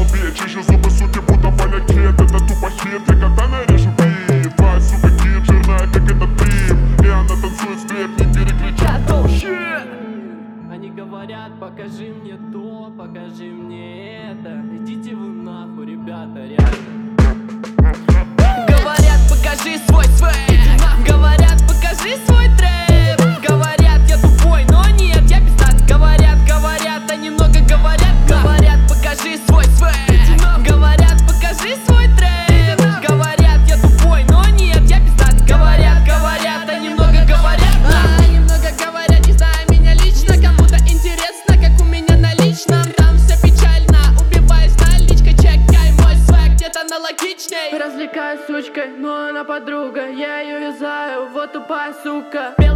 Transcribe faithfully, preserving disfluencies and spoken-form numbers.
долби, чищу зубы, суки, будто поляки. Это тупо хит, я катана режу бит. Твоя сука кит, жирная, как этот трип. И она танцует стрип, не переключай. Они говорят, покажи мне то, покажи мне это. Идите вы нахуй, ребята, реально. Говорят, покажи свой свэг. Говорят, покажи свой трэп. Говорят, я тупой, но нет, я пиздат. Говорят, говорят, они много говорят. Говорят, покажи свой свэг. Говорят, покажи свой трэп. Говорят, я тупой, но нет, я пиздат. Говорят, говорят, они много говорят. Они много говорят, не зная меня лично. Кому-то интересно, как у меня на личном. Там все печально, убиваюсь наличкой. Чекай мой свэг, где-то аналогичней. Развлекаюсь сучкой, но она подруга. Я ее вязаю, вот тупая сука. Белый